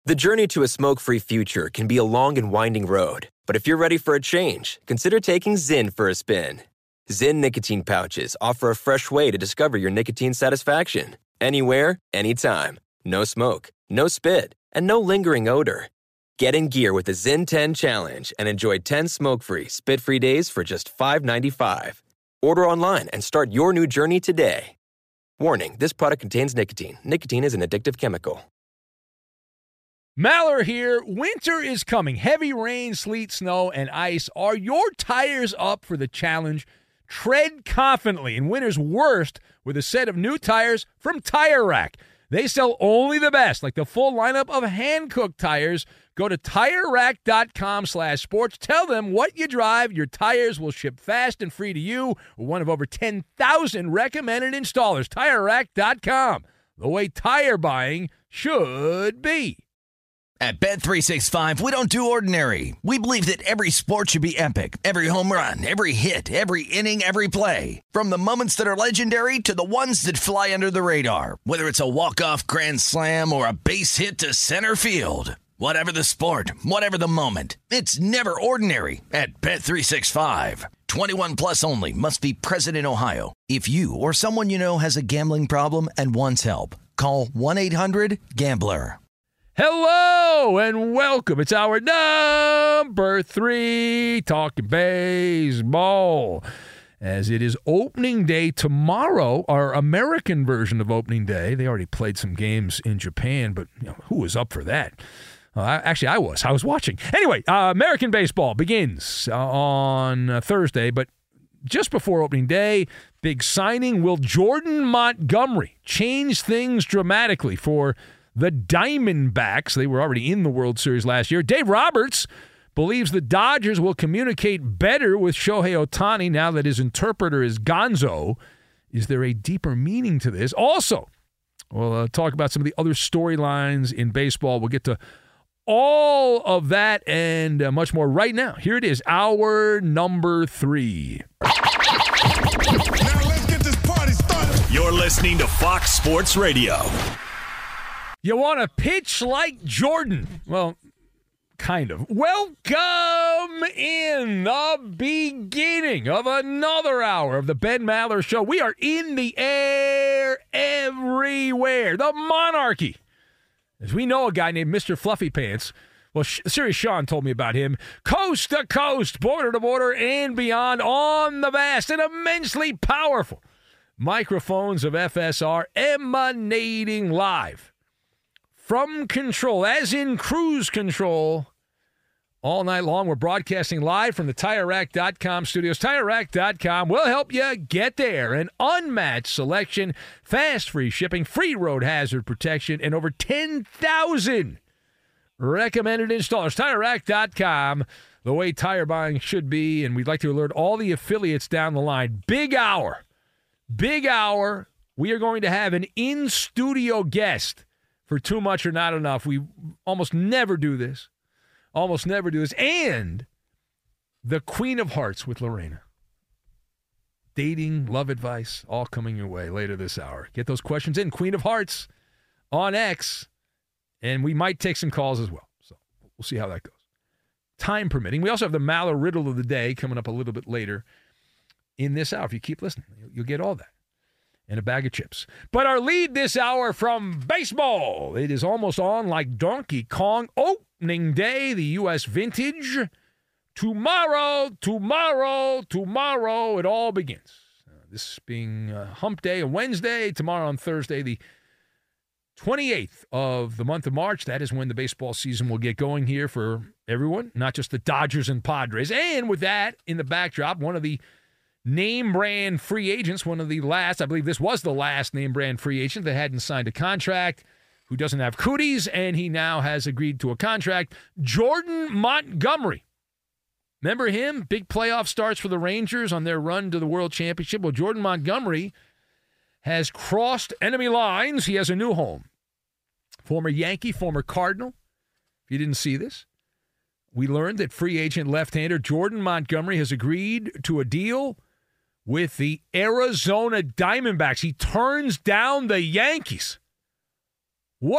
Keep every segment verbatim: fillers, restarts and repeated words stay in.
The journey to a smoke-free future can be a long and winding road, but if you're ready for a change, consider taking Zyn for a spin. Zyn nicotine pouches offer a fresh way to discover your nicotine satisfaction. Anywhere, anytime. No smoke, no spit, and no lingering odor. Get in gear with the Zyn ten Challenge and enjoy ten smoke-free, spit-free days for just five dollars and ninety-five cents. Order online and start your new journey today. Warning, this product contains nicotine. Nicotine is an addictive chemical. Maller here. Winter is coming. Heavy rain, sleet, snow, and ice. Are your tires up for the challenge? Tread confidently in winter's worst with a set of new tires from Tire Rack. They sell only the best, like the full lineup of hand-cooked tires. Go to TireRack.com slash sports. Tell them what you drive. Your tires will ship fast and free to you. One of over ten thousand recommended installers. Tire Rack dot com. The way tire buying should be. At Bet three sixty-five, we don't do ordinary. We believe that every sport should be epic. Every home run, every hit, every inning, every play. From the moments that are legendary to the ones that fly under the radar. Whether it's a walk-off grand slam or a base hit to center field. Whatever the sport, whatever the moment. It's never ordinary at Bet three sixty-five. twenty-one plus only. Must be present in Ohio. If you or someone you know has a gambling problem and wants help, call one eight hundred gambler. Hello and welcome. It's our number three Talking Baseball. As it is opening day tomorrow, our American version of opening day. They already played some games in Japan, but you know, who was up for that? Uh, I, actually, I was. I was watching. Anyway, uh, American baseball begins uh, on uh, Thursday, but just before opening day, big signing. Will Jordan Montgomery change things dramatically for the Diamondbacks? They were already in the World Series last year. Dave Roberts believes the Dodgers will communicate better with Shohei Ohtani now that his interpreter is Gonzo. Is there a deeper meaning to this? Also, we'll uh, talk about some of the other storylines in baseball. We'll get to all of that and uh, much more right now. Here it is, our number three. Now let's get this party started. You're listening to Fox Sports Radio. You want to pitch like Jordan? Well, kind of. Welcome in the beginning of another hour of the Ben Maller Show. We are in the air everywhere. The monarchy. As we know a guy named Mister Fluffy Pants. Well, Sirius Sean told me about him. Coast to coast, border to border, and beyond on the vast and immensely powerful microphones of F S R emanating live from control, as in cruise control, all night long. We're broadcasting live from the Tire Rack dot com studios. Tire Rack dot com will help you get there. An unmatched selection, fast free shipping, free road hazard protection, and over ten thousand recommended installers. Tire Rack dot com, the way tire buying should be, and we'd like to alert all the affiliates down the line. Big hour. Big hour. We are going to have an in-studio guest for Too Much or Not Enough. We almost never do this. Almost never do this. And the Queen of Hearts with Lorena. Dating, love advice, all coming your way later this hour. Get those questions in. Queen of Hearts on X. And we might take some calls as well. So we'll see how that goes. Time permitting. We also have the Maller Riddle of the Day coming up a little bit later in this hour. If you keep listening, you'll get all that. And a bag of chips. But our lead this hour from baseball. It is almost on like Donkey Kong. Opening day, the U S Vintage. Tomorrow, tomorrow, tomorrow, it all begins. Uh, this being uh, Hump Day on Wednesday. Tomorrow on Thursday, the twenty-eighth of the month of March. That is when the baseball season will get going here for everyone, not just the Dodgers and Padres. And with that in the backdrop, one of the name brand free agents, one of the last, I believe this was the last name brand free agent that hadn't signed a contract, who doesn't have cooties, and he now has agreed to a contract. Jordan Montgomery. Remember him? Big playoff starts for the Rangers on their run to the World Championship. Well, Jordan Montgomery has crossed enemy lines. He has a new home. Former Yankee, former Cardinal. If you didn't see this, we learned that free agent left-hander Jordan Montgomery has agreed to a deal with the Arizona Diamondbacks. He turns down the Yankees. What's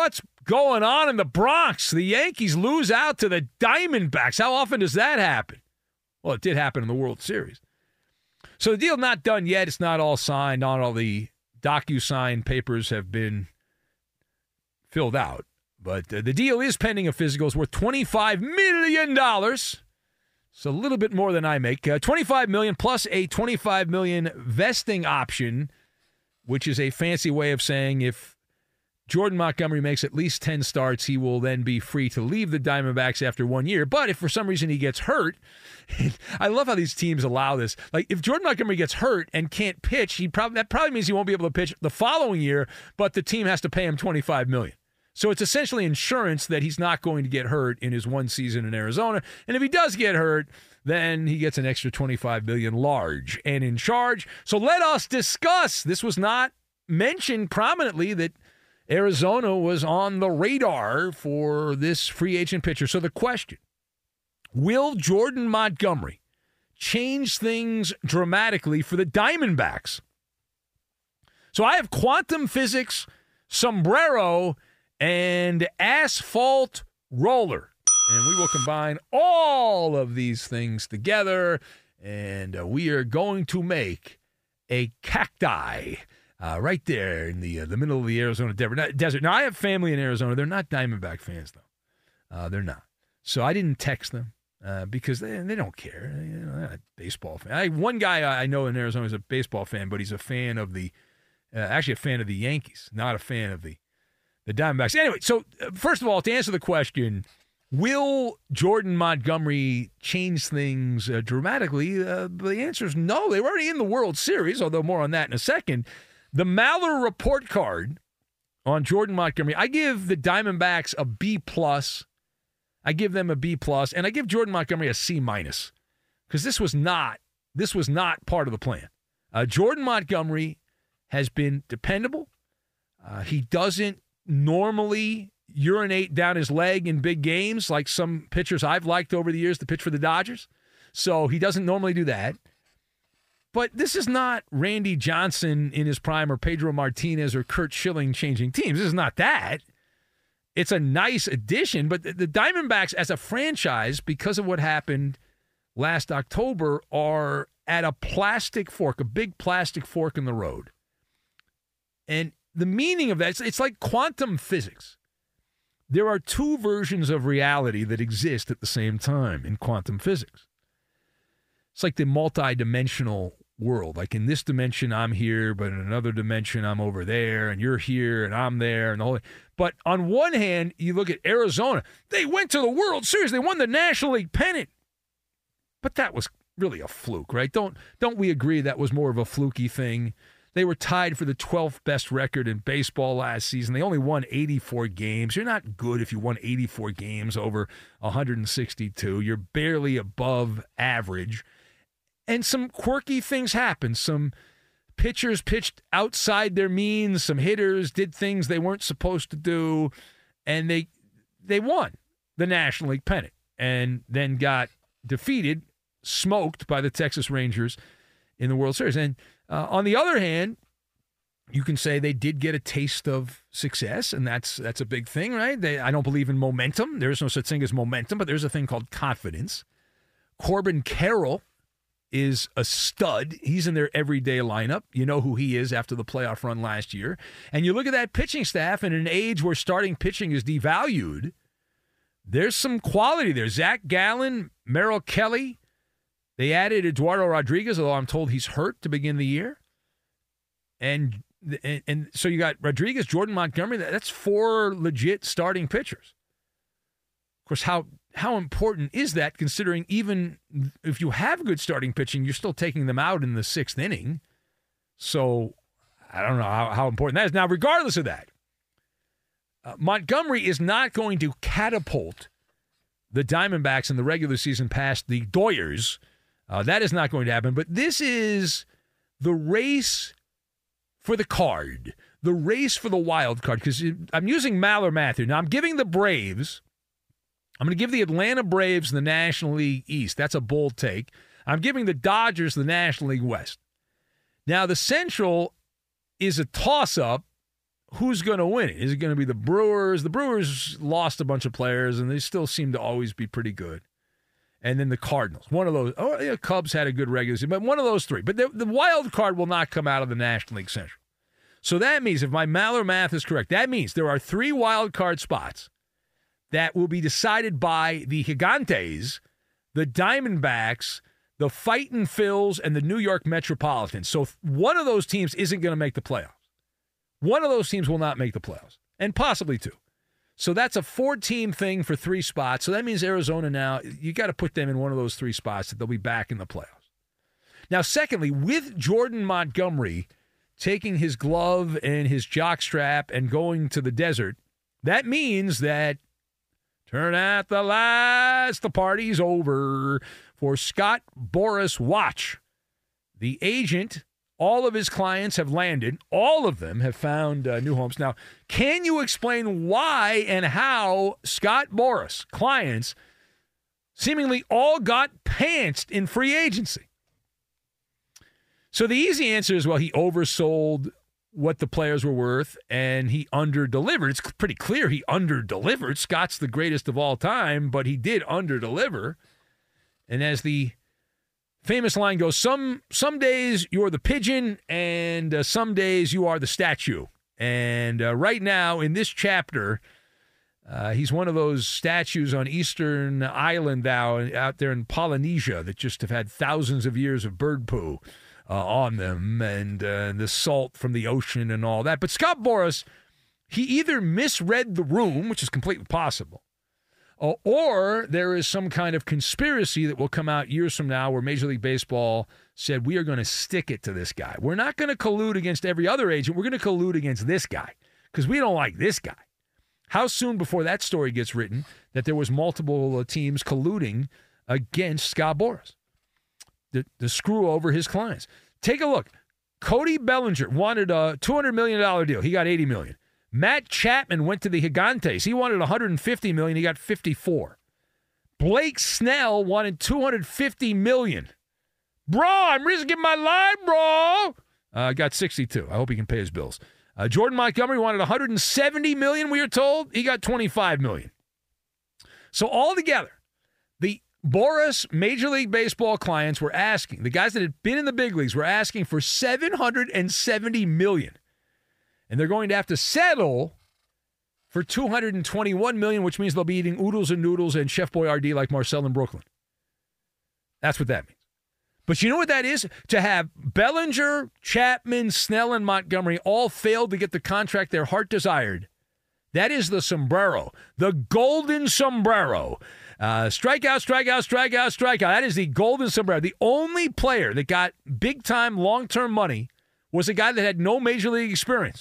going on in the Bronx? The Yankees lose out to the Diamondbacks. How often does that happen? Well, it did happen in the World Series. So the deal not done yet. It's not all signed. Not all the DocuSign papers have been filled out. But uh, the deal is pending a physical. It's worth twenty-five million dollars. It's a little bit more than I make. Uh, twenty-five million dollars plus a twenty-five million dollars vesting option, which is a fancy way of saying if Jordan Montgomery makes at least ten starts, he will then be free to leave the Diamondbacks after one year. But if for some reason he gets hurt, I love how these teams allow this. Like if Jordan Montgomery gets hurt and can't pitch, he probably that probably means he won't be able to pitch the following year, but the team has to pay him twenty-five million dollars. So it's essentially insurance that he's not going to get hurt in his one season in Arizona. And if he does get hurt, then he gets an extra twenty-five million dollars large and in charge. So let us discuss. This was not mentioned prominently that Arizona was on the radar for this free agent pitcher. So the question, will Jordan Montgomery change things dramatically for the Diamondbacks? So I have quantum physics, sombrero, and asphalt roller. And we will combine all of these things together, and uh, we are going to make a cacti uh, right there in the uh, the middle of the Arizona desert. Now, I have family in Arizona. They're not Diamondback fans, though. Uh, they're not. So I didn't text them uh, because they, they don't care. You know, they're not a baseball fan. I, one guy I know in Arizona is a baseball fan, but he's a fan of the, uh, actually a fan of the Yankees, not a fan of the The Diamondbacks. Anyway, so uh, first of all, to answer the question, will Jordan Montgomery change things uh, dramatically? Uh, the answer is no. They were already in the World Series, although more on that in a second. The Maller report card on Jordan Montgomery, I give the Diamondbacks a B plus. I give them a B plus, and I give Jordan Montgomery a C minus because this was not this was not part of the plan. Uh, Jordan Montgomery has been dependable. Uh, he doesn't normally urinate down his leg in big games like some pitchers I've liked over the years to pitch for the Dodgers. So he doesn't normally do that. But this is not Randy Johnson in his prime or Pedro Martinez or Curt Schilling changing teams. This is not that. It's a nice addition, but the Diamondbacks as a franchise, because of what happened last October, are at a plastic fork, a big plastic fork in the road. And the meaning of that, it's, it's like quantum physics. There are two versions of reality that exist at the same time in quantum physics. It's like the multi-dimensional world. Like in this dimension, I'm here, but in another dimension, I'm over there, and you're here, and I'm there, and the whole. But on one hand, you look at Arizona. They went to the World Series. They won the National League pennant. But that was really a fluke, right? Don't don't we agree that was more of a fluky thing? They were tied for the twelfth best record in baseball last season. They only won eighty-four games. You're not good if you won eighty-four games over one hundred sixty-two. You're barely above average. And some quirky things happened. Some pitchers pitched outside their means. Some hitters did things they weren't supposed to do. And they they won the National League pennant and then got defeated, smoked by the Texas Rangers in the World Series. And Uh, on the other hand, you can say they did get a taste of success, and that's that's a big thing, right? They, I don't believe in momentum. There is no such thing as momentum, but there's a thing called confidence. Corbin Carroll is a stud. He's in their everyday lineup. You know who he is after the playoff run last year. And you look at that pitching staff in an age where starting pitching is devalued, there's some quality there. Zach Gallen, Merrill Kelly. They added Eduardo Rodriguez, although I'm told he's hurt to begin the year. And and, and so you got Rodriguez, Jordan Montgomery. That's four legit starting pitchers. Of course, how how important is that, considering even if you have good starting pitching, you're still taking them out in the sixth inning. So I don't know how, how important that is. Now, regardless of that, uh, Montgomery is not going to catapult the Diamondbacks in the regular season past the Doyers. Uh, that is not going to happen. But this is the race for the card, the race for the wild card, because I'm using Maller math here. Now, I'm giving the Braves, I'm going to give the Atlanta Braves the National League East. That's a bold take. I'm giving the Dodgers the National League West. Now, the Central is a toss-up who's going to win it? Is it going to be the Brewers? The Brewers lost a bunch of players, and they still seem to always be pretty good. And then the Cardinals. One of those. Oh, yeah, Cubs had a good regular season, but one of those three. But the, the wild card will not come out of the National League Central. So that means, if my Maller math is correct, that means there are three wild card spots that will be decided by the Gigantes, the Diamondbacks, the Fightin' Phils, and the New York Metropolitans. So one of those teams isn't going to make the playoffs. One of those teams will not make the playoffs, and possibly two. So that's a four-team thing for three spots. So that means Arizona now, you got to put them in one of those three spots that they'll be back in the playoffs. Now, secondly, with Jordan Montgomery taking his glove and his jockstrap and going to the desert, that means that turn out the lights, the party's over for Scott Boras Watch. The agent, all of his clients have landed. All of them have found uh, new homes. Now, can you explain why and how Scott Boras clients seemingly all got pantsed in free agency? So the easy answer is, well, he oversold what the players were worth, and he under-delivered. It's pretty clear he under-delivered. Scott's the greatest of all time, but he did under-deliver. And as the famous line goes, some some days you're the pigeon, and uh, some days you are the statue. And uh, right now, in this chapter, uh, he's one of those statues on Eastern Island out, out there in Polynesia that just have had thousands of years of bird poo Uh, on them and uh, the salt from the ocean and all that. But Scott Boras, he either misread the room, which is completely possible, uh, or there is some kind of conspiracy that will come out years from now where Major League Baseball said, we are going to stick it to this guy. We're not going to collude against every other agent. We're going to collude against this guy because we don't like this guy. How soon before that story gets written that there was multiple uh, teams colluding against Scott Boras to, to screw over his clients? Take a look. Cody Bellinger wanted a two hundred million dollars deal. He got eighty million dollars. Matt Chapman went to the Gigantes. He wanted one hundred fifty million dollars. He got fifty-four. Blake Snell wanted two hundred fifty million dollars. Bro, I'm risking my life, bro. Uh, got sixty-two. I hope he can pay his bills. Uh, Jordan Montgomery wanted one hundred seventy million dollars, we are told. He got twenty-five million dollars. So altogether, the Boras Major League Baseball clients were asking, the guys that had been in the big leagues were asking for seven hundred seventy million dollars. And they're going to have to settle for two hundred twenty-one million dollars, which means they'll be eating oodles and noodles and Chef Boyardee like Marcel in Brooklyn. That's what that means. But you know what that is? To have Bellinger, Chapman, Snell, and Montgomery all failed to get the contract their heart desired. That is the sombrero, the golden sombrero. Uh, strikeout, strikeout, strikeout, strikeout. That is the golden sombrero. The only player that got big-time, long-term money was a guy that had no Major League experience.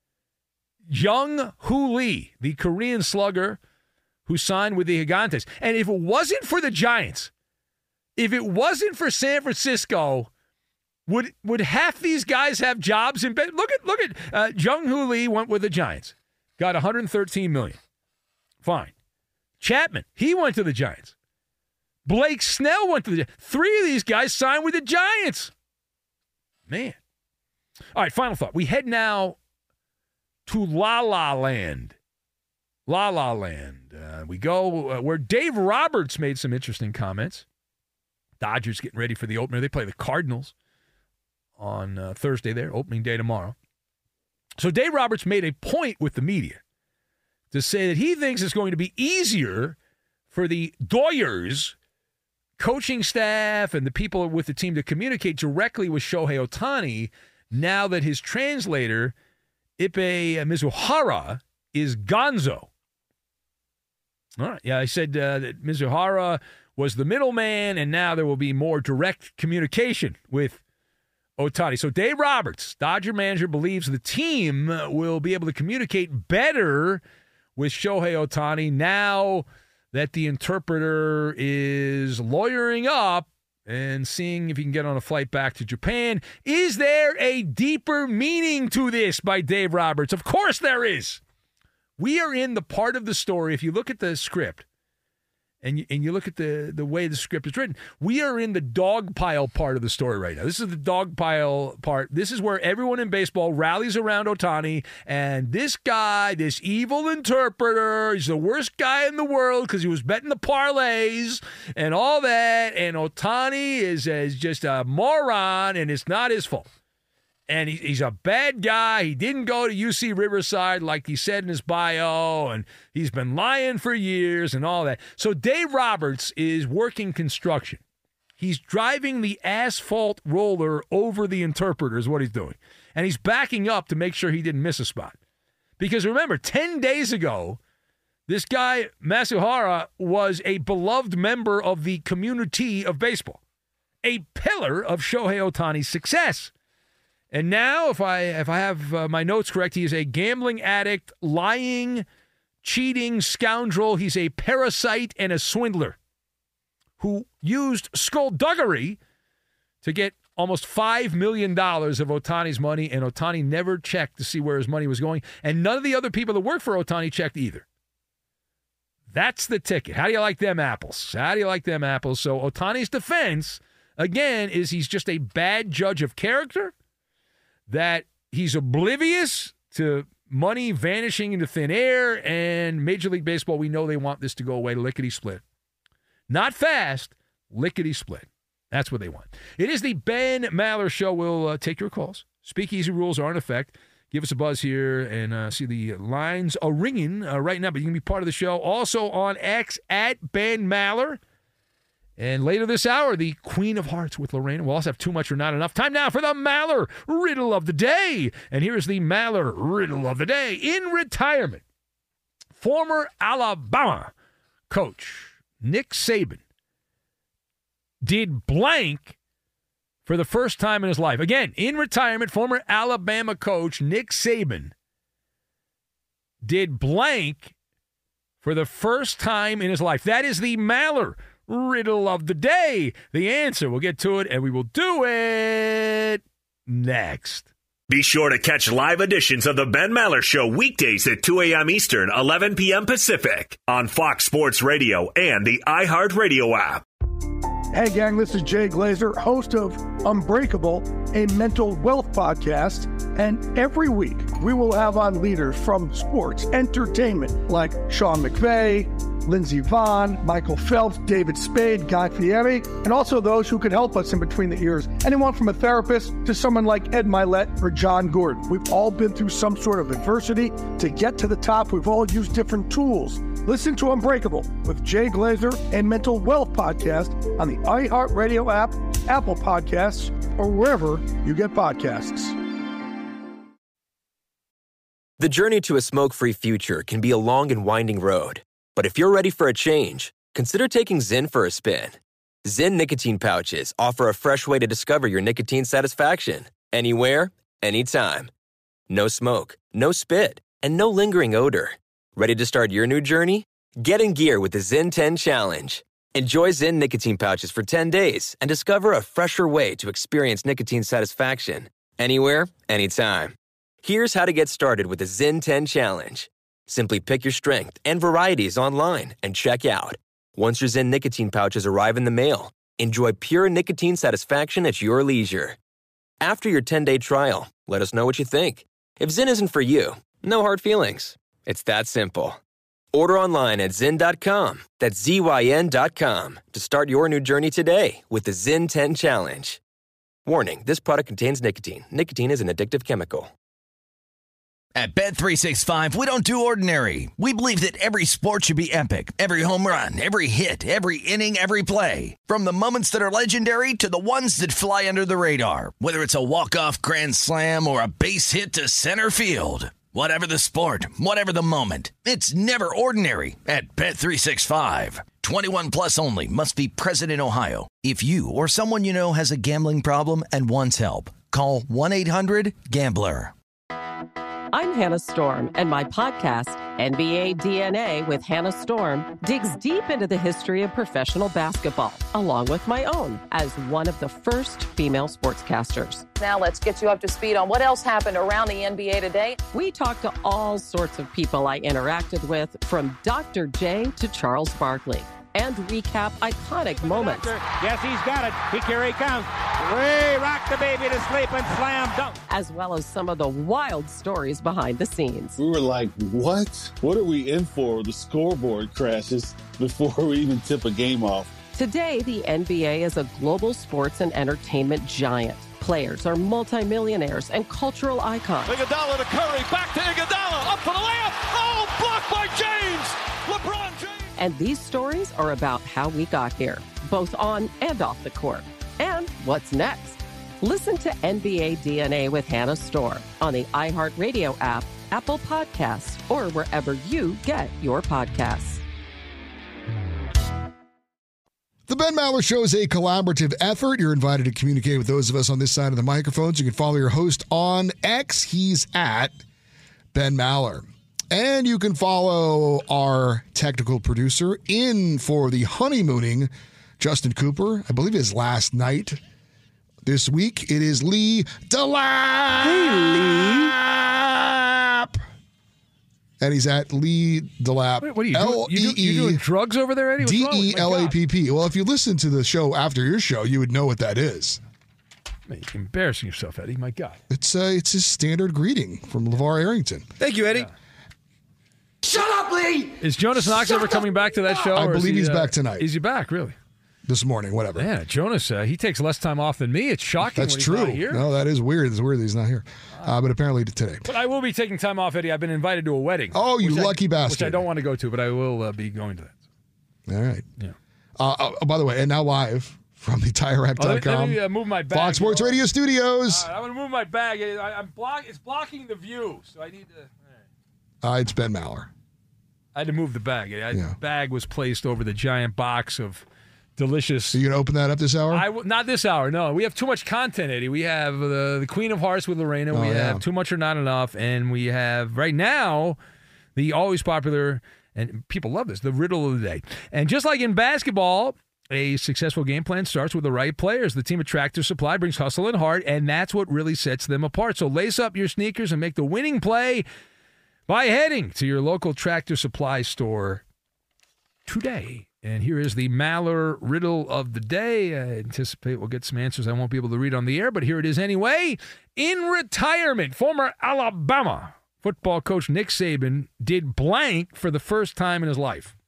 Jung Hoo Lee, the Korean slugger who signed with the Gigantes. And if it wasn't for the Giants, if it wasn't for San Francisco, would would half these guys have jobs in bed? Look at look at uh, Jung Hoo Lee went with the Giants, got one hundred thirteen million dollars. Fine. Chapman, he went to the Giants. Blake Snell went to the Giants. Three of these guys signed with the Giants. Man. All right, final thought. We head now to La La Land. La La Land. Uh, we go uh, where Dave Roberts made some interesting comments. Dodgers getting ready for the opener. They play the Cardinals on uh, Thursday there, opening day tomorrow. So Dave Roberts made a point with the media to say that he thinks it's going to be easier for the Doyers coaching staff and the people with the team to communicate directly with Shohei Ohtani now that his translator, Ippei Mizuhara, is gonzo. All right. Yeah, I said uh, that Mizuhara was the middleman, and now there will be more direct communication with Ohtani. So Dave Roberts, Dodger manager, believes the team will be able to communicate better with Shohei Ohtani now that the interpreter is lawyering up and seeing if he can get on a flight back to Japan. Is there a deeper meaning to this by Dave Roberts? Of course there is. We are in the part of the story, if you look at the script, and you, and you look at the, the way the script is written, we are in the dog pile part of the story right now. This is the dog pile part. This is where everyone in baseball rallies around Ohtani, and this guy, this evil interpreter, he's the worst guy in the world because he was betting the parlays and all that, and Ohtani is, is just a moron, and it's not his fault. And he, he's a bad guy. He didn't go to U C Riverside like he said in his bio, and he's been lying for years and all that. So Dave Roberts is working construction. He's driving the asphalt roller over the interpreter is what he's doing. And he's backing up to make sure he didn't miss a spot. Because remember, ten days ago, this guy, Masuhara, was a beloved member of the community of baseball, a pillar of Shohei Ohtani's success. And now, if I if I have uh, my notes correct, he is a gambling addict, lying, cheating scoundrel. He's a parasite and a swindler who used skullduggery to get almost five million dollars of Ohtani's money, and Ohtani never checked to see where his money was going, and none of the other people that work for Ohtani checked either. That's the ticket. How do you like them apples? How do you like them apples? So Ohtani's defense, again, is he's just a bad judge of character, that he's oblivious to money vanishing into thin air, and Major League Baseball, we know they want this to go away lickety-split. Not fast, lickety-split. That's what they want. It is the Ben Maller Show. We'll uh, take your calls. Speakeasy rules are in effect. Give us a buzz here and uh, see the lines are ringing uh, right now, but you can be part of the show. Also on X, at Ben Maller. And later this hour, the Queen of Hearts with Lorraine. We'll also have Too Much or Not Enough. Time now for the Maller Riddle of the Day. And here's the Maller Riddle of the Day. In retirement, former Alabama coach Nick Saban did blank for the first time in his life. Again, in retirement, former Alabama coach Nick Saban did blank for the first time in his life. That is the Maller Riddle of the Day. The answer, we'll get to it, and we will do it next. Be sure to catch live editions of the Ben Maller Show weekdays at two a.m. Eastern, eleven p.m. Pacific on Fox Sports Radio and the iHeartRadio app. Hey, gang, this is Jay Glazer, host of Unbreakable, a mental wealth podcast. And every week, we will have on leaders from sports, entertainment, like Sean McVay, Lindsey Vonn, Michael Phelps, David Spade, Guy Fieri, and also those who could help us in between the ears. Anyone from a therapist to someone like Ed Milet or John Gordon. We've all been through some sort of adversity. To get to the top, we've all used different tools. Listen to Unbreakable with Jay Glazer and Mental Wealth Podcast on the iHeartRadio app, Apple Podcasts, or wherever you get podcasts. The journey to a smoke-free future can be a long and winding road. But if you're ready for a change, consider taking Zyn for a spin. Zyn nicotine pouches offer a fresh way to discover your nicotine satisfaction. Anywhere, anytime. No smoke, no spit, and no lingering odor. Ready to start your new journey? Get in gear with the Zyn ten Challenge. Enjoy Zyn nicotine pouches for ten days and discover a fresher way to experience nicotine satisfaction. Anywhere, anytime. Here's how to get started with the Zyn ten Challenge. Simply pick your strength and varieties online and check out. Once your Zyn nicotine pouches arrive in the mail, enjoy pure nicotine satisfaction at your leisure. After your ten-day trial, let us know what you think. If Zyn isn't for you, no hard feelings. It's that simple. Order online at zyn dot com. That's Z Y N dot com to start your new journey today with the Zyn ten Challenge. Warning, this product contains nicotine. Nicotine is an addictive chemical. At Bet three sixty-five, we don't do ordinary. We believe that every sport should be epic. Every home run, every hit, every inning, every play. From the moments that are legendary to the ones that fly under the radar. Whether it's a walk-off grand slam or a base hit to center field. Whatever the sport, whatever the moment. It's never ordinary at Bet three sixty-five. twenty-one plus only. Must be present in Ohio. If you or someone you know has a gambling problem and wants help, call one eight hundred gambler. I'm Hannah Storm, and my podcast, N B A D N A with Hannah Storm, digs deep into the history of professional basketball, along with my own, as one of the first female sportscasters. Now let's get you up to speed on what else happened around the N B A today. We talked to all sorts of people I interacted with, from Doctor J to Charles Barkley. and recap iconic moments. Yes, he's got it. He, here he comes. Way rock the baby to sleep and slam dunk. As well as some of the wild stories behind the scenes. We were like, what? What are we in for? The scoreboard crashes before we even tip a game off. Today, the N B A is a global sports and entertainment giant. Players are multimillionaires and cultural icons. Iguodala to Curry, back to Iguodala, up for the layup. Oh, blocked by James. LeBron James. And these stories are about how we got here, both on and off the court. And what's next? Listen to N B A D N A with Hannah Storm on the iHeartRadio app, Apple Podcasts, or wherever you get your podcasts. The Ben Maller Show is a collaborative effort. You're invited to communicate with those of us on this side of the microphones. You can follow your host on X. He's at Ben Maller. And you can follow our technical producer in for the honeymooning, Justin Cooper. I believe his last night this week. It is Lee DeLapp. Hey, Lee. And he's at Lee DeLapp. Wait, what are you doing? You, do, you doing drugs over there, Eddie? D E L A P P. Well, if you listen to the show after your show, you would know what that is. Man, you're embarrassing yourself, Eddie. My God. It's uh, it's his standard greeting from LeVar Arrington. Thank you, Eddie. Yeah. Shut up, Lee! Is Jonas Knox Shut ever coming back to that show? I or believe he, he's uh, back tonight. Is he back, really? This morning, whatever. Yeah, Jonas, uh, he takes less time off than me. It's shocking That's when he's true. not here. No, that is weird. It's weird that he's not here. Uh, but apparently today. But I will be taking time off, Eddie. I've been invited to a wedding. Oh, you lucky I, bastard. Which I don't want to go to, but I will uh, be going to that. All right. Yeah. Uh, oh, by the way, and now live from the tire rack dot com. Oh, let me uh, move my bag. Fox Sports you know. Radio Studios. All right, I'm going to move my bag. I, I'm block, it's blocking the view, so I need to... All right. Uh, it's Ben Maller. I had to move the bag. I, Yeah. The bag was placed over the giant box of delicious... Are you going to open that up this hour? I w- not this hour, no. We have too much content, Eddie. We have the, the Queen of Hearts with Lorena. Oh, we yeah. have Too Much or Not Enough. And we have, right now, the always popular, and people love this, the riddle of the day. And just like in basketball, a successful game plan starts with the right players. The team at Tractor Supply brings hustle and heart, and that's what really sets them apart. So lace up your sneakers and make the winning play by heading to your local Tractor Supply store today. And here is the Maller riddle of the day. I anticipate we'll get some answers I won't be able to read on the air, but here it is anyway. In retirement, former Alabama football coach Nick Saban did blank for the first time in his life.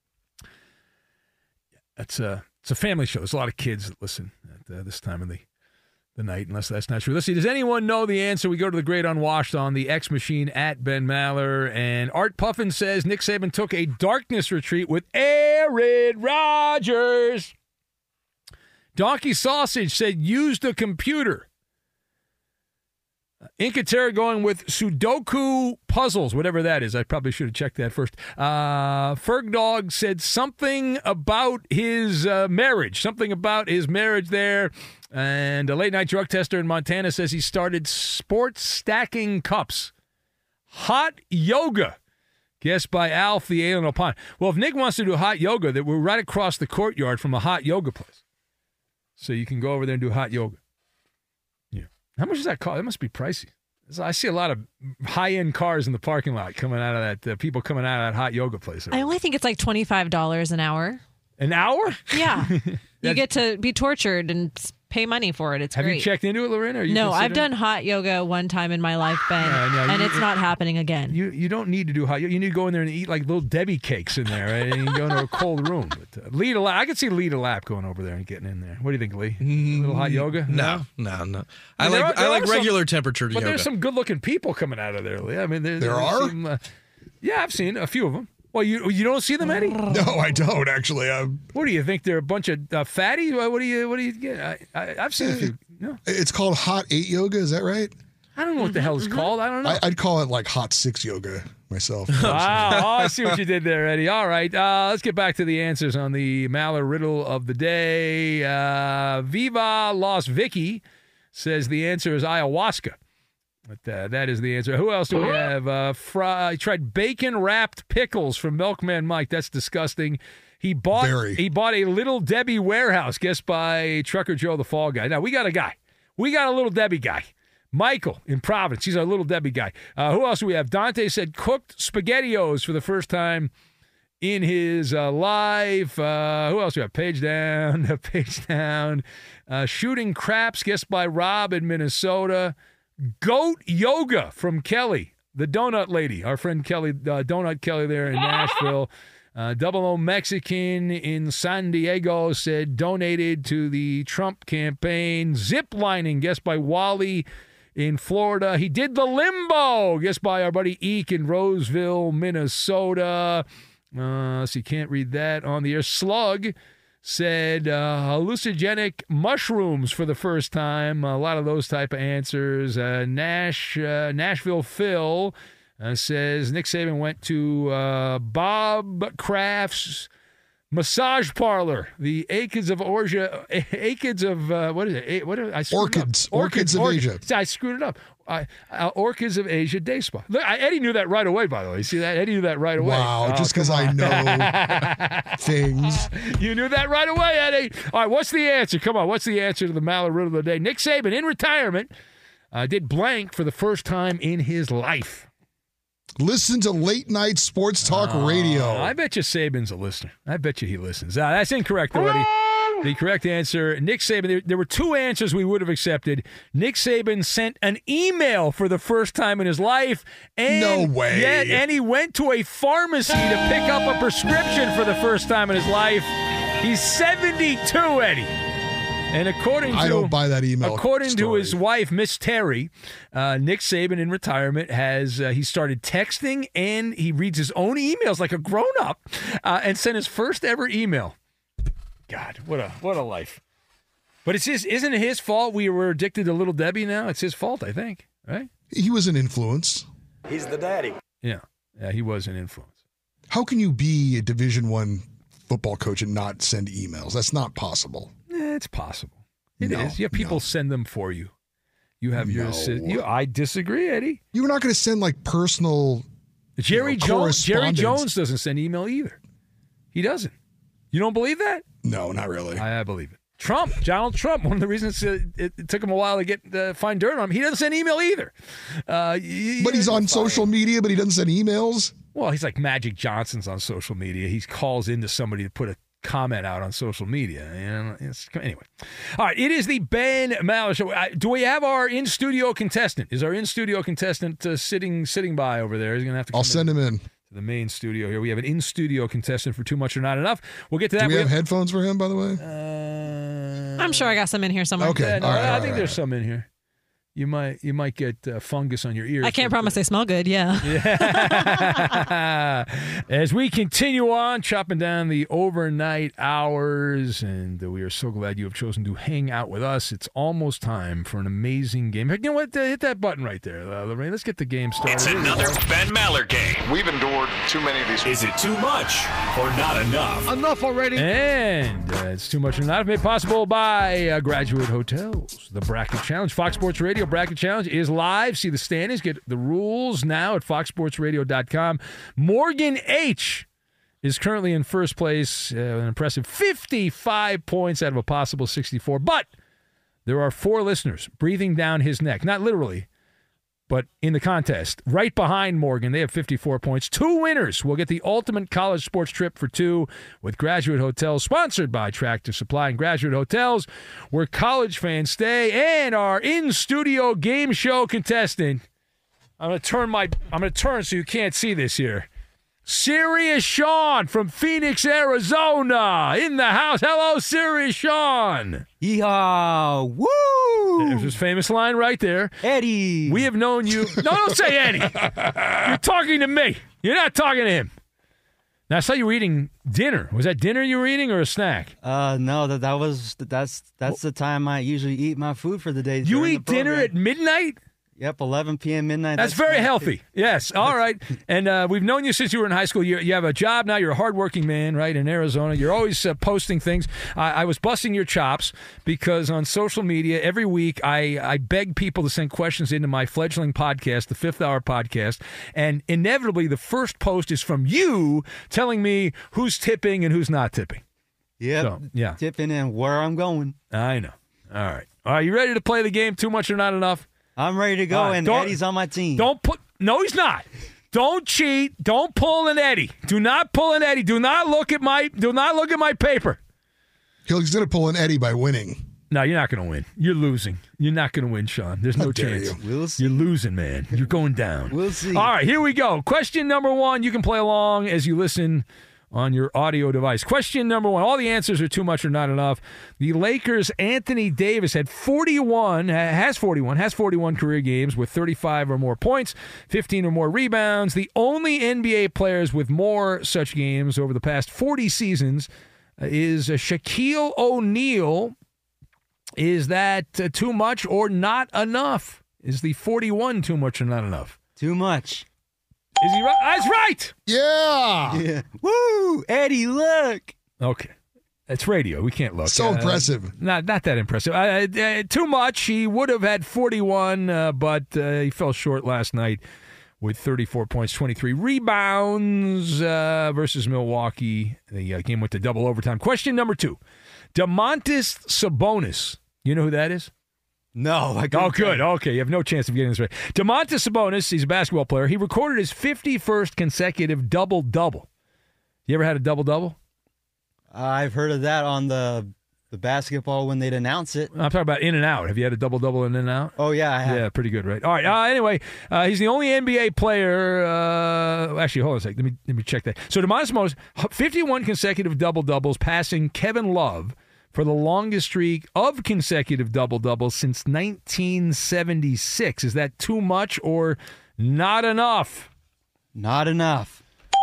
That's a, it's a family show. There's a lot of kids that listen at uh, this time of the the night, unless that's not true. Let's see. Does anyone know the answer? We go to the Great Unwashed on the X Machine at Ben Maller. And Art Puffin says Nick Saban took a darkness retreat with Aaron Rodgers. Donkey Sausage said used a computer. Incaterra going with Sudoku puzzles, whatever that is. I probably should have checked that first. Uh, Fergdog said something about his uh, marriage, something about his marriage there. And a late-night drug tester in Montana says he started sports stacking cups. Hot yoga. Guessed by Alf the Alien Opine. Well, if Nick wants to do hot yoga, that we're right across the courtyard from a hot yoga place. So you can go over there and do hot yoga. Yeah. How much does that cost? That must be pricey. I see a lot of high-end cars in the parking lot coming out of that, uh, people coming out of that hot yoga place. I only think it's like twenty-five dollars an hour. An hour? Yeah. You get to be tortured and pay money for it. It's Have great. you checked into it, Lorena? Are you no, I've considering? done hot yoga one time in my life, Ben, Yeah, no, and you- it's not happening again. You you don't need to do hot yoga. You need to go in there and eat like little Debbie cakes in there, right? And you can go into a cold room. But uh, Lee DeLapp, I could see Lee DeLapp going over there and getting in there. What do you think, Lee? A little hot yoga? No, no, no. I I mean, there like are- there I like are some- regular temperature But yoga. there's some good-looking people coming out of there, Lee. I mean, there, There there's are? Some, uh, yeah, I've seen a few of them. Well, you you don't see them, Eddie? No, I don't actually. I'm, What do you think? They're a bunch of uh, fatties? What do you what do you get? I, I, I've seen a few. No, it's called Hot eight Yoga. Is that right? I don't know what the hell it's called. I don't know. I, I'd call it like Hot six Yoga myself. Wow. Oh, I see what you did there, Eddie. All right. Uh, let's get back to the answers on the Maller riddle of the day. Uh, Viva Las Vicky says the answer is ayahuasca. But uh, that is the answer. Who else do we have? Uh, fry, I tried bacon-wrapped pickles from Milkman Mike. That's disgusting. He bought Very. he bought a Little Debbie warehouse, guessed by Trucker Joe the Fall Guy. Now, we got a guy. We got a Little Debbie guy. Michael in Providence. He's our Little Debbie guy. Uh, who else do we have? Dante said cooked SpaghettiOs for the first time in his uh, life. Uh, who else we have? Page down, page down. Uh, shooting craps, guessed by Rob in Minnesota. Goat yoga from Kelly, the donut lady. Our friend Kelly, uh, Donut Kelly there in Nashville. Uh, Double O Mexican in San Diego said donated to the Trump campaign. Zip lining, guessed by Wally in Florida. He did the limbo, guessed by our buddy Eek in Roseville, Minnesota. Uh, so you can't read that on the air. Slug said uh, hallucinogenic mushrooms for the first time. A lot of those type of answers. Uh, Nash uh, Nashville Phil uh, says Nick Saban went to uh, Bob Kraft's massage parlor. The Orchids of Orgia, Orchids of uh, what is it? What are, I Orchids, Orchids, Orchids of Orchids. Asia. I screwed it up. Uh, uh, Orchids of Asia Day Spa. Look, I, Eddie knew that right away. By the way, you see that? Eddie knew that right away. Wow, oh, just because I know things. You knew that right away, Eddie. All right, what's the answer? Come on, what's the answer to the Maller riddle of the day? Nick Saban in retirement uh, did blank for the first time in his life. Listen to late night sports talk Oh, radio. I bet you Saban's a listener. I bet you he listens. Uh, that's incorrect already. The correct answer, Nick Saban. There, there were two answers we would have accepted. Nick Saban sent an email for the first time in his life. And, No way. Yeah, and he went to a pharmacy to pick up a prescription for the first time in his life. He's seventy-two, Eddie. And according to I don't buy that email. According story. to his wife, Miss Terry, uh, Nick Saban in retirement has uh, he started texting and he reads his own emails like a grown up, uh, and sent his first ever email. God, what a what a life! But it's his, isn't it his fault we were addicted to Little Debbie now? It's his fault, I think, right? He was an influence. He's the daddy. Yeah, yeah, he was an influence. How can you be a Division One football coach and not send emails? That's not possible. Eh, it's possible. It No, is. Yeah, people no. send them for you. You have your. No. assi- You, I disagree, Eddie. You're not going to send like personal. Jerry you know, Jones. Jerry correspondence. Jones doesn't send email either. He doesn't. You don't believe that? No, not really. I, I believe it. Trump, Donald Trump. One of the reasons uh, it, it took him a while to get uh, find dirt on him. He doesn't send email either. Uh, y- But he's on social media, but he doesn't send emails. Well, he's like Magic Johnson's on social media. He calls into somebody to put a comment out on social media. You know, it's, anyway. All right, it is the Ben Maller Show. Uh, do we have our in-studio contestant? Is our in-studio contestant uh, sitting sitting by over there? He's going to have to come I'll send in him in. to the main studio here. We have an in-studio contestant for Too Much or Not Enough. We'll get to that. Do we have have- headphones for him, by the way? Uh, I'm sure I got some in here somewhere. Okay. yeah, no, all right, I all think right, there's some in here. You might you might get uh, fungus on your ears. I can't but, promise they smell good. Yeah. Yeah. As we continue on, chopping down the overnight hours, and we are so glad you have chosen to hang out with us. It's almost time for an amazing game. You know what? Uh, hit that button right there, uh, Lorraine. Let's get the game started. It's another Ben Maller game. We've endured too many of these. Is it too much or not enough? Enough already. And uh, it's Too Much or Not made possible by uh, Graduate Hotels. The Bracket Challenge, Fox Sports Radio Bracket Challenge is live. See the standings, get the rules now at fox sports radio dot com. Morgan H. is currently in first place, uh, an impressive fifty-five points out of a possible sixty-four. But there are four listeners breathing down his neck, not literally, but in the contest, right behind Morgan. They have fifty-four points. Two winners will get the ultimate college sports trip for two with Graduate Hotels, sponsored by Tractor Supply and Graduate Hotels, where college fans stay. And our in-studio game show contestant, I'm going to turn my, I'm going to turn so you can't see this here. Serious Sean from Phoenix, Arizona, in the house. Hello, Serious Sean. Yeehaw! Woo! There's his famous line right there. Eddie. We have known you. No, don't say Eddie. You're talking to me. You're not talking to him. Now, I saw you were eating dinner. Was that dinner you were eating or a snack? Uh, no, that that was that's that's the time I usually eat my food for the day. You during eat the dinner program. at midnight? Yep, eleven p.m. midnight. That's, very healthy. Yes. All right. And uh, we've known you since you were in high school. You, you have a job now. You're a hardworking man, right, in Arizona. You're always uh, posting things. I, I was busting your chops because on social media every week I, I beg people to send questions into my fledgling podcast, the Fifth Hour Podcast, and inevitably the first post is from you telling me who's tipping and who's not tipping. Yep. So, yeah. Tipping and where I'm going. I know. All right. Are you ready to play the game? Too much or not enough? I'm ready to go, Right, and don't- Eddie's on my team. Don't put. No, he's not. Don't cheat. Don't pull an Eddie. Do not pull an Eddie. Do not look at my. Do not look at my paper. He's going to pull an Eddie by winning. No, you're not going to win. You're losing. You're not going to win, Sean. There's no chance. You. We'll see. You're losing, man. You're going down. We'll see. All right, here we go. Question number one. You can play along as you listen on your audio device. Question number one. All the answers are too much or not enough. The Lakers' Anthony Davis had forty-one, has forty-one, has forty-one career games with thirty-five or more points, fifteen or more rebounds. The only N B A players with more such games over the past forty seasons is Shaquille O'Neal. Is that uh, too much or not enough? Is the forty-one too much or not enough? Too much. Is he right? That's right. Yeah. Yeah. Woo! Eddie, look. Okay. It's radio. We can't look. So uh, impressive. Not not that impressive. Uh, uh, too much. He would have had forty-one, uh, but uh, he fell short last night with thirty-four points, twenty-three rebounds uh, versus Milwaukee. The uh, game went to double overtime. Question number two. Domantas Sabonis. You know who that is? No, I Oh, good. Okay, you have no chance of getting this right. Domantas Sabonis, he's a basketball player. He recorded his fifty-first consecutive double-double. You ever had a double-double? I've heard of that on the the basketball when they'd announce it. I'm talking about in and out. Have you had a double-double in and out? Oh, yeah, I have. Yeah, pretty good, right? All right, uh, anyway, uh, he's the only N B A player. Uh, actually, hold on a second. Let me, let me check that. So Domantas Sabonis, fifty-one consecutive double-doubles, passing Kevin Love for the longest streak of consecutive double-doubles since nineteen seventy-six. Is that too much or not enough? Not enough.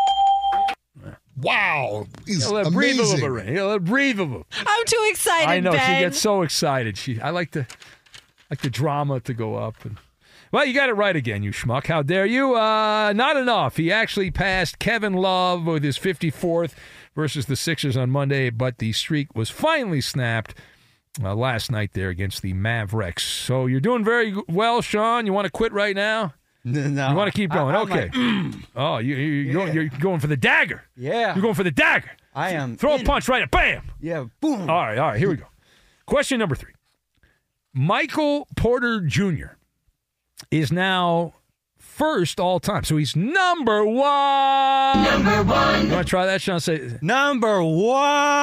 Wow. He's Let her breathe a little amazing. bit, Ray. Let her breathe a little. I'm too excited, I know, Ben. she gets so excited. She, I like the, like the drama to go up. And, well, you got it right again, you schmuck. How dare you? Uh, not enough. He actually passed Kevin Love with his fifty-fourth versus the Sixers on Monday, but the streak was finally snapped uh, last night there against the Mavericks. So you're doing very well, Sean. You want to quit right now? No. You want to keep going? I, I'm okay. like, mm. Oh, you, you, you're, Yeah. going, you're going for the dagger. Yeah. You're going for the dagger. I am. Throw in. a punch right at bam. Yeah, boom. All right, all right, here we go. Question number three. Michael Porter Junior is now first all time. So he's number one. Number one. You want to try that, Sean? Say Number one.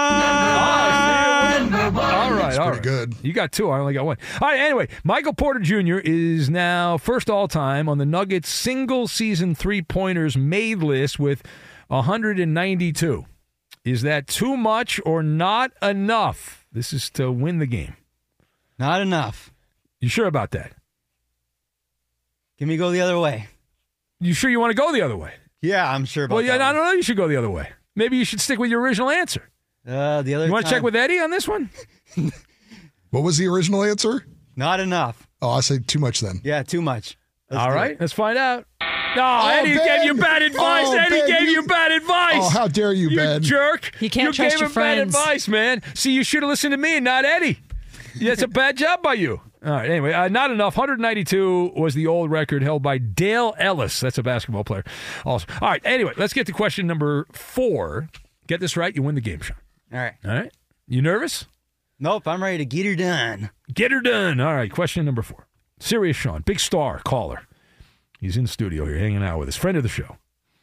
Number one. All right, That's all pretty right. good. You got two. I only got one. All right, anyway, Michael Porter Junior is now first all time on the Nuggets single season three-pointers made list with one hundred ninety-two. Is that too much or not enough? This is to win the game. Not enough. You sure about that? Can we go the other way? You sure you want to go the other way? Yeah, I'm sure about Well, yeah, that. I don't know. You should go the other way. Maybe you should stick with your original answer. Uh, the other You want to time- check with Eddie on this one? What was the original answer? Not enough. Oh, I say too much then. Yeah, too much. Let's All do right, it. let's find out. No, Eddie Ben. gave you bad advice. Oh, Eddie Ben, gave you- you bad advice. Oh, how dare you, You Ben. jerk. You can't you trust gave your him friends. bad advice, man. See, you should have listened to me and not Eddie. Yeah, it's a bad job by you. All right, anyway, uh, not enough. one hundred ninety-two was the old record held by Dale Ellis. That's a basketball player also. All right, anyway, let's get to question number four. Get this right, you win the game, Sean. All right. All right? You nervous? Nope, I'm ready to get her done. Get her done. All right, question number four. Serious Sean, big star, caller. He's in the studio here hanging out with us, friend of the show.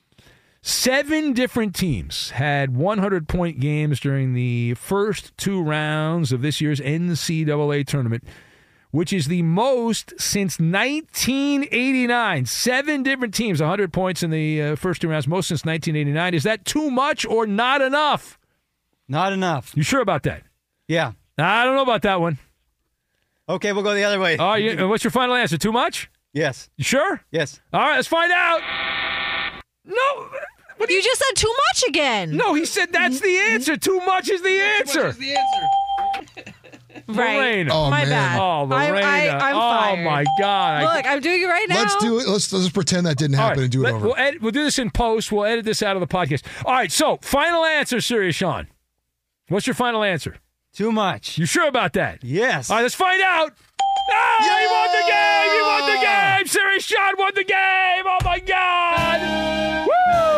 Seven different teams had one hundred-point games during the first two rounds of this year's N C double A tournament, which is the most since nineteen eighty-nine. Seven different teams, one hundred points in the uh, first two rounds, most since nineteen eighty-nine. Is that too much or not enough? Not enough. You sure about that? Yeah. I don't know about that one. Okay, we'll go the other way. Oh, you, what's your final answer? Too much? Yes. You sure? Yes. All right, let's find out. No. What You just said too much again. No, he said that's the answer. Too much is the answer. Too much is the answer. Right. Lorena. Oh, My man. bad. Oh, Lorena. I, I, I'm oh, fired. my God. I- Look, I'm doing it right now. Let's do it. Let's, let's pretend that didn't All happen right, and do it let- over. We'll, edit, we'll do this in post. We'll edit this out of the podcast. All right, so final answer, Serious Sean. What's your final answer? Too much. You sure about that? Yes. All right, let's find out. Oh, Yeah! he won the game! He won the game! Serious Sean won the game! Oh, my God!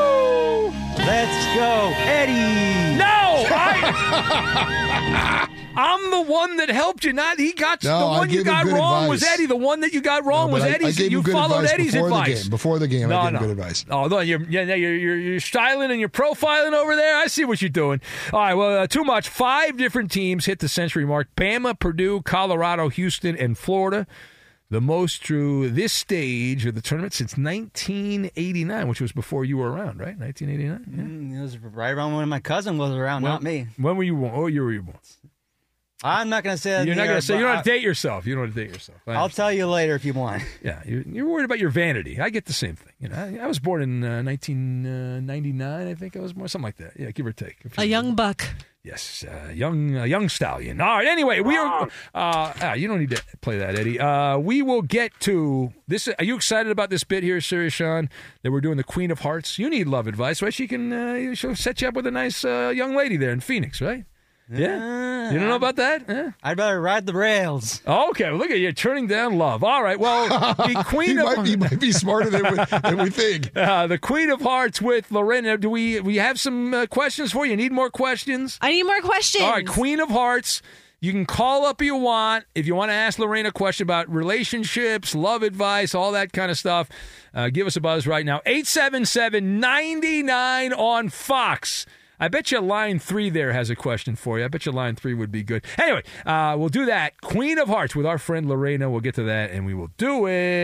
Woo! Let's go, Eddie. No! I, I'm the one that helped you, not he got No, the I one you gave him got good wrong was advice. Eddie. The one that you got wrong No, was but I- I Eddie's. gave you him good followed advice Eddie's before the advice. game. Before the game, I no, gave him no. good advice. Oh, no, you're, yeah, you're, you're, you're styling and you're profiling over there. I see what you're doing. All right, well, uh, too much. Five different teams hit the century mark. Bama, Purdue, Colorado, Houston, and Florida. The most through this stage of the tournament since nineteen eighty-nine, which was before you were around, right? nineteen eighty-nine? Yeah. Mm, it was right around when my cousin was around, When- not me. When were you born? Oh, you were you born? I'm not going to say that. You're in not the going air, to say, but you don't I- want to date yourself. You don't want to date yourself. I I'll understand. tell you later if you want. Yeah, you're, you're worried about your vanity. I get the same thing. You know, I, I was born in uh, nineteen ninety-nine, I think I was born, something like that. Yeah, give or take. A young buck. Yes, uh, young uh, young stallion. All right. Anyway, we are. Uh, ah, you don't need to play that, Eddie. Uh, we will get to this. Are you excited about this bit here, Sirius Sean? That we're doing the Queen of Hearts. You need love advice, right? She can. Uh, she'll set you up with a nice uh, young lady there in Phoenix, right? Yeah. You don't know about that? Yeah. I'd rather ride the rails. Oh, okay. Well, look at you turning down love. All right. Well, the Queen he of might, he might be smarter than we, than we think. Uh, the Queen of Hearts with Lorena. Do we we have some uh, questions for you? Need more questions? I need more questions. All right, Queen of Hearts. You can call up if you want. If you want to ask Lorena a question about relationships, love advice, all that kind of stuff, uh, give us a buzz right now. eight seven seven, nine nine on Fox. I bet you line three there has a question for you. I bet you line three would be good. Anyway, uh, we'll do that. Queen of Hearts with our friend Lorena. We'll get to that, and we will do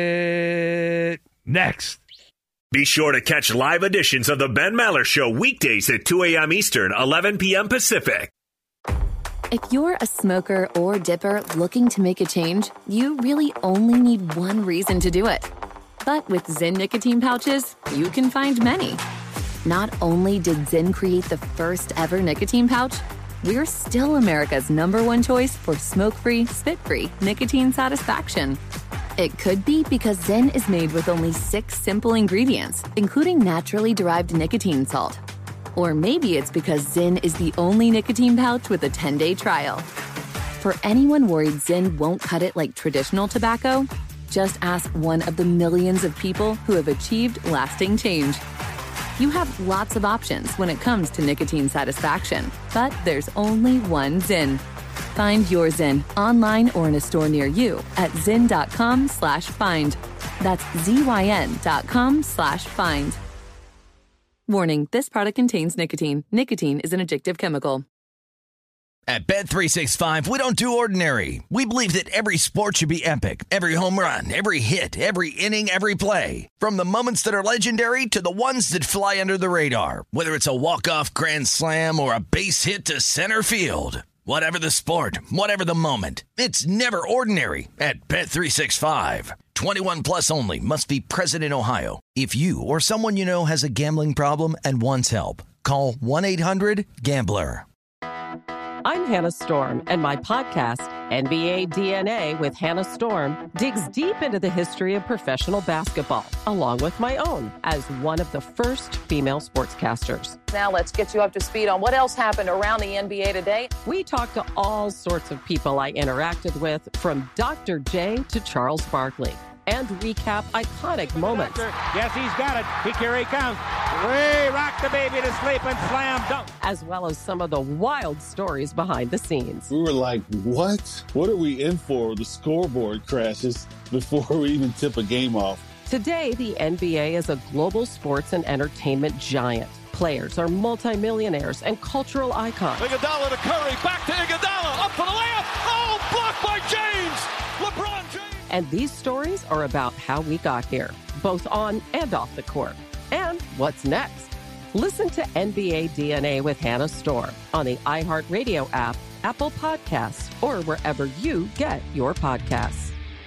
it next. Be sure to catch live editions of the Ben Maller Show weekdays at two a.m. Eastern, eleven p.m. Pacific. If you're a smoker or dipper looking to make a change, you really only need one reason to do it. But with Zyn nicotine pouches, you can find many. Not only did Zyn create the first ever nicotine pouch, we're still America's number one choice for smoke-free, spit-free nicotine satisfaction. It could be because Zyn is made with only six simple ingredients, including naturally derived nicotine salt. Or maybe it's because Zyn is the only nicotine pouch with a ten-day trial. For anyone worried Zyn won't cut it like traditional tobacco, just ask one of the millions of people who have achieved lasting change. You have lots of options when it comes to nicotine satisfaction, but there's only one Zyn. Find your Zyn online or in a store near you at zyn.com slash find. That's Z-Y-N dot com slash find. Warning, this product contains nicotine. Nicotine is an addictive chemical. At Bet three sixty-five, we don't do ordinary. We believe that every sport should be epic. Every home run, every hit, every inning, every play. From the moments that are legendary to the ones that fly under the radar. Whether it's a walk-off grand slam or a base hit to center field. Whatever the sport, whatever the moment. It's never ordinary at Bet three sixty-five. twenty-one plus only. Must be present in Ohio. If you or someone you know has a gambling problem and wants help, call one eight hundred gambler. I'm Hannah Storm, and my podcast, N B A D N A with Hannah Storm, digs deep into the history of professional basketball, along with my own, as one of the first female sportscasters. Now let's get you up to speed on what else happened around the N B A today. We talk to all sorts of people I interacted with, from Doctor J to Charles Barkley, and recap iconic moments. Yes, he's got it. He carry counts. Ray rock the baby to sleep and slam dunk. As well as some of the wild stories behind the scenes. We were like, what? What are we in for? The scoreboard crashes before we even tip a game off. Today, the N B A is a global sports and entertainment giant. Players are multimillionaires and cultural icons. Iguodala to Curry, back to Iguodala, up for the layup. Oh, blocked by James. LeBron James. And these stories are about how we got here, both on and off the court. And what's next? Listen to N B A D N A with Hannah Storm on the iHeartRadio app, Apple Podcasts, or wherever you get your podcasts.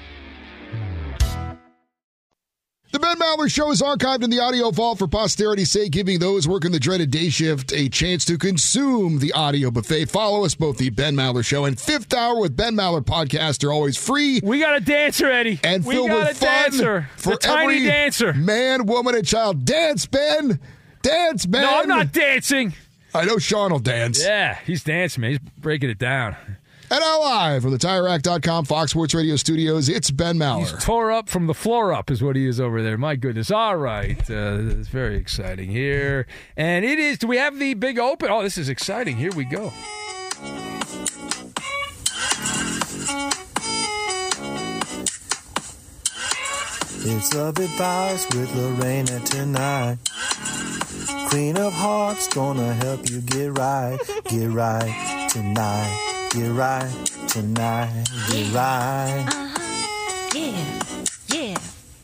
The Ben Maller Show is archived in the audio vault for posterity's sake, giving those working the dreaded day shift a chance to consume the audio buffet. Follow us, both the Ben Maller Show and Fifth Hour with Ben Maller podcast are always free. We got a dancer, Eddie. And we filled got with a fun dancer. for the tiny every dancer. Man, woman, and child. Dance, Ben. Dance, Ben. No, I'm not dancing. I know Sean will dance. Yeah, he's dancing, man. He's breaking it down. And now live from the Tire Rack dot com Fox Sports Radio studios, it's Ben Maller. He's tore up from the floor up is what he is over there. My goodness. All right. Uh, it's very exciting here. And it is, do we have the big open? Oh, this is exciting. Here we go. It's a bit biased with Lorena tonight. Queen of Hearts gonna help you get right, get right tonight, get right tonight, get right. Uh-huh. Yeah, yeah.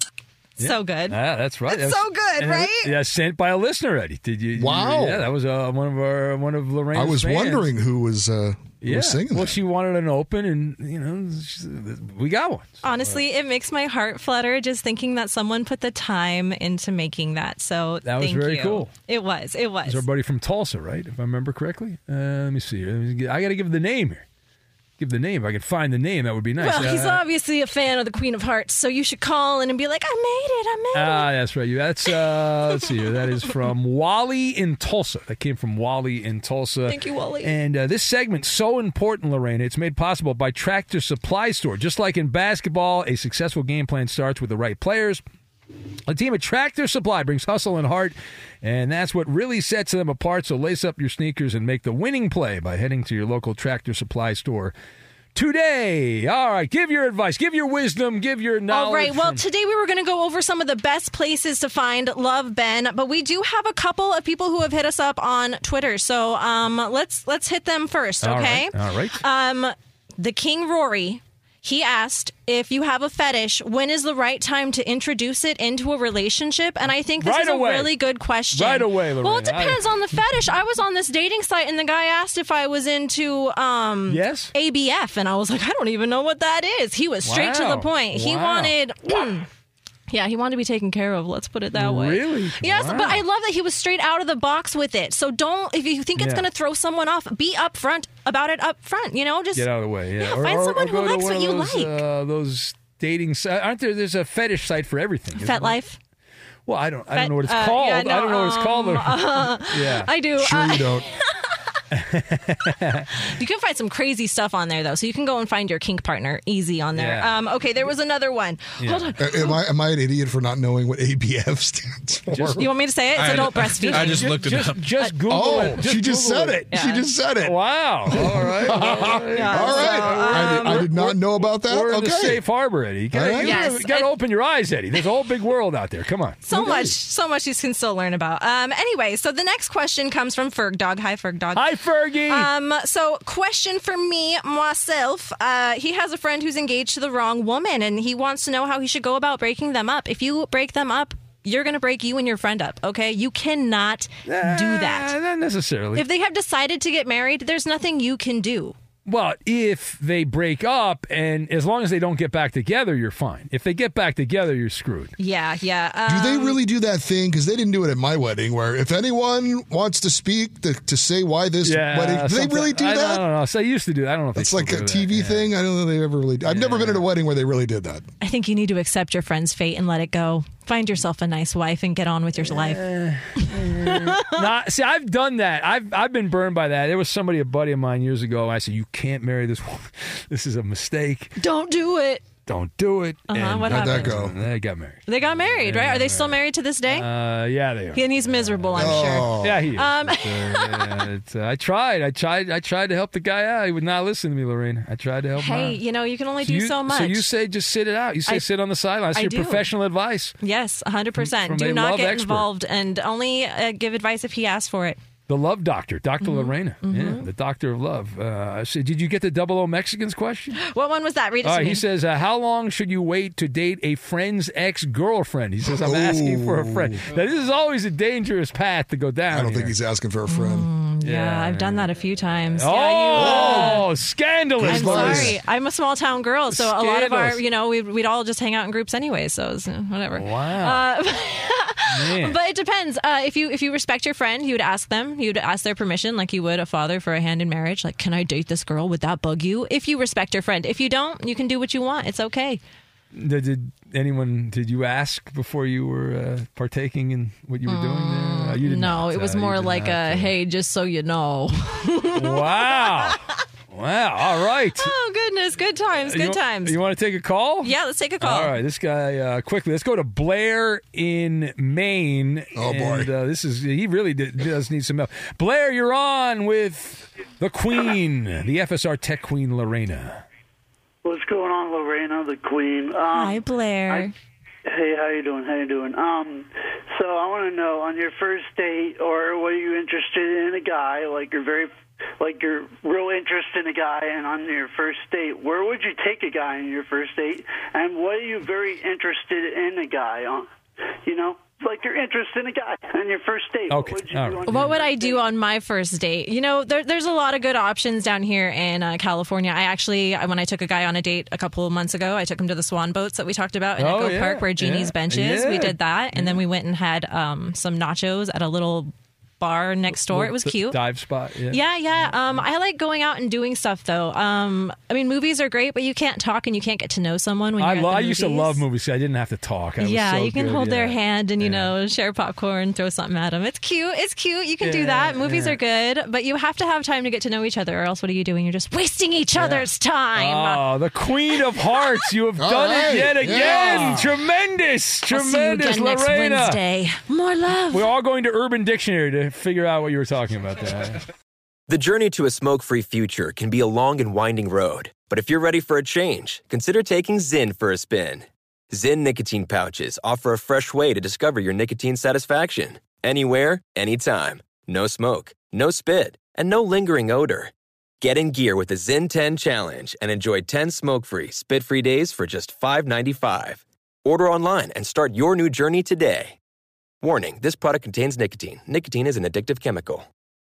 So good. Yeah, that's right. It's That was- so good, and right? It, yeah, sent by a listener, Eddie. Did you? you- Wow. yeah, that was uh, one of our one of Lorena's I was fans. wondering who was, uh, who Yeah. was singing Well, that. she wanted an open, and you know, she's- we got one. Honestly, it makes my heart flutter just thinking that someone put the time into making that. So That was thank very you. cool. It was. It was. It's our buddy from Tulsa, right? If I remember correctly. Uh, let me see. I got to give the name here. Give the name. If I could find the name, that would be nice. Well, he's Uh, obviously a fan of the Queen of Hearts, so you should call in and be like, I made it, I made it. Ah, that's right. You. That's uh, let's see here. That is from Wally in Tulsa. That came from Wally in Tulsa. Thank you, Wally. And uh, this segment's so important, Lorena. It's made possible by Tractor Supply Store. Just like in basketball, a successful game plan starts with the right players. A team at Tractor Supply brings hustle and heart, and that's what really sets them apart. So lace up your sneakers and make the winning play by heading to your local Tractor Supply store today. All right, give your advice, give your wisdom, give your knowledge. All right. Well, from- today we were going to go over some of the best places to find Love Ben, but we do have a couple of people who have hit us up on Twitter. So um, let's let's hit them first, All okay? right, all right. Um, the King Rory. He asked, if you have a fetish, when is the right time to introduce it into a relationship? And I think this Right is a away. really good question. Right away, Well, it Lorena. I- depends on the fetish. I was on this dating site, and the guy asked if I was into um, Yes? A B F, and I was like, I don't even know what that is. He was straight to Wow. the point. He Wow. wanted... Yeah, he wanted to be taken care of. Let's put it that way. Really? Yes, Wow. but I love that he was straight out of the box with it. So don't, if you think it's Yeah. going to throw someone off, be upfront about it up front. You know, just Get out of the way. Yeah, Yeah, find someone who go to likes one what of you those, like. Uh, those dating sites. Aren't there? There's a fetish site for everything. isn't there? FetLife. Well, I don't. I Fet- don't know what it's uh, called. yeah, I no, don't know what it's called. um, uh, yeah, I do. Sure Uh, you don't. You can find some crazy stuff on there, though. So you can go and find your kink partner easy on there. Yeah. Um, okay, there was another one. Hold on. Uh, Am I am I an idiot for not knowing what A B F stands for? You want me to say it? It's I- adult breastfeeding. I just looked it just, up. Just Google Oh, it. she just Google said it. She Yeah. just said it. Wow. All right. All right. Yeah, All right. so, I, did, I um, did not know about that. We're in okay. the safe harbor, Eddie. You got All right. Yes, to and- open your eyes, Eddie. There's a whole big world out there. Come on. So much, so much you can still learn about. Um, anyway, so the next question comes from Ferg Dog. Hi, Ferg Dog. Hi, Fergie. Um, so question for me, myself. Uh, he has a friend who's engaged to the wrong woman, and he wants to know how he should go about breaking them up. If you break them up, you're going to break you and your friend up, okay? You cannot do that. Uh, not necessarily. If they have decided to get married, there's nothing you can do. Well, if they break up, and as long as they don't get back together, you're fine. If they get back together, you're screwed. Yeah, yeah. Do Um, they really do that thing? Because they didn't do it at my wedding, where if anyone wants to speak to, to say why this Yeah, wedding, do they something- really do I, that? I don't know. So I used to do that. I don't know if It's they like still a do T V that. Yeah. thing. I don't know if they ever really. I've never been at a wedding where they really did that. I think you need to accept your friend's fate and let it go. Find yourself a nice wife and get on with your life. Nah, see, I've done that. I've I've been burned by that. There was somebody, a buddy of mine years ago. I said, "You can't marry this woman. This is a mistake. Don't do it. Don't do it." Uh-huh, And what How'd that happened? go? They got married. They got married, Yeah, right? they Are they got still married to this day? Uh, yeah, they are. and he's miserable, I'm Oh. sure. Yeah, he is. Um, But, uh, yeah, it's, uh, I tried. I tried. I tried to help the guy out. He would not listen to me, Lorraine. I tried to help him out. Hey, you know, you can only So do you, so much. So you say just sit it out. You say I- sit on the sidelines. I Your do. professional advice. Yes, one hundred percent. From Do a not love get expert. involved and only uh, give advice if he asks for it. The love doctor, Doctor Mm-hmm. Lorena. Yeah, the doctor of love. Uh, so did you get the double O Mexicans question? What one was that? Read it All to right, me. he says, uh, how long should you wait to date a friend's ex-girlfriend? He says, I'm asking for a friend. Now, this is always a dangerous path to go down. I don't here. think he's asking for a friend. yeah, Yeah, I've done that a few times. Oh, Yeah, you, scandalous. I'm Nice. sorry. I'm a small town girl, so a lot of our, Scandalous. you know, we'd, we'd all just hang out in groups anyway, so it's, uh, whatever. Wow. Uh, Man. But it depends. Uh, if you if you respect your friend, you would ask them. You would ask their permission, like you would a father for a hand in marriage. Like, can I date this girl? Would that bug you? If you respect your friend. If you don't, you can do what you want. It's okay. Did, did anyone, did you ask before you were uh, partaking in what you were doing there? Uh, you did no, not. it was Uh, you more did like not, a, uh, hey, just so you know. Wow. Wow. All right. Oh, goodness. Good times. Good you, times. You want to take a call? Yeah, let's take a call. All right, this guy uh, quickly. Let's go to Blair in Maine. Oh, boy. And, uh, this is he really did, does need some help. Blair, you're on with the Queen, the F S R Tech Queen, Lorena. What's going on, Lorena, the Queen? Um, Hi, Blair. I, Hey, how you doing? How you doing? Um, so I want to know, on your first date, or were you interested in a guy, like you're very, like you're real interested in a guy, and on your first date, where would you take a guy on your first date, and what are you very interested in a guy on? You know, like you're interested in a guy on your first date. Okay. What would you All do right. on What your would first I do date? on my first date? You know, there, there's a lot of good options down here in uh, California. I actually, I- when I took a guy on a date a couple of months ago, I took him to the Swan Boats that we talked about in Oh, Echo yeah, Park where Jeannie's yeah, bench is. We yeah, did that. And then we went and had um, some nachos at a little bar next door. It was The cute. Dive spot. Yeah. Yeah, yeah. Um, I like going out and doing stuff, though. Um, I mean, movies are great, but you can't talk and you can't get to know someone when you're I, at lo- the I used to movies. love movies. I didn't have to talk. I was Yeah, so you can good, hold their yeah. hand and, you Yeah. know, share popcorn, throw something at them. It's cute. It's cute. You can do Yeah, that. Movies yeah. are good, but you have to have time to get to know each other, or else what are you doing? You're just wasting each other's time. Oh, the Queen of Hearts. You have All done right, it yet again. yeah. Tremendous. I'll see you Tremendous, again next Lorena. Wednesday. More love. We're all going to Urban Dictionary to figure out what you were talking about there. The journey to a smoke-free future can be a long and winding road, but if you're ready for a change, consider taking Zyn for a spin. Zyn nicotine pouches offer a fresh way to discover your nicotine satisfaction. Anywhere, anytime. No smoke, no spit, and no lingering odor. Get in gear with the Zyn ten Challenge and enjoy ten smoke-free, spit-free days for just five dollars and ninety-five cents. Order online and start your new journey today. Warning, this product contains nicotine. Nicotine is an addictive chemical.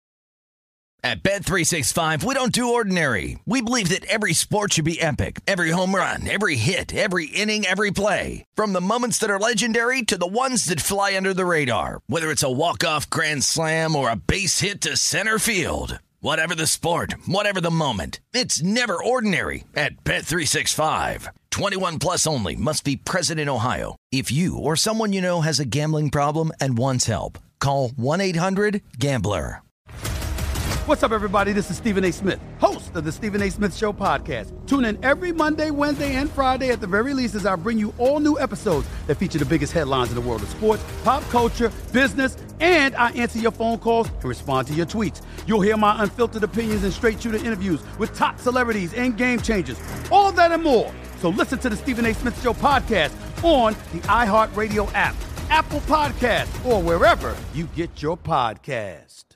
At Bet three sixty-five, we don't do ordinary. We believe that every sport should be epic. Every home run, every hit, every inning, every play. From the moments that are legendary to the ones that fly under the radar. Whether it's a walk-off grand slam or a base hit to center field. Whatever the sport, whatever the moment. It's never ordinary at Bet three sixty-five. twenty-one plus only. Must be present in Ohio. If you or someone you know has a gambling problem and wants help, call one eight hundred gambler. What's up, everybody? This is Stephen A. Smith, host of the Stephen A. Smith Show podcast. Tune in every Monday, Wednesday, and Friday at the very least as I bring you all new episodes that feature the biggest headlines in the world of sports, pop culture, business, and I answer your phone calls and respond to your tweets. You'll hear my unfiltered opinions and straight-shooter interviews with top celebrities and game changers. All that and more. So listen to the Stephen A. Smith Show podcast on the iHeartRadio app, Apple Podcast, or wherever you get your podcast.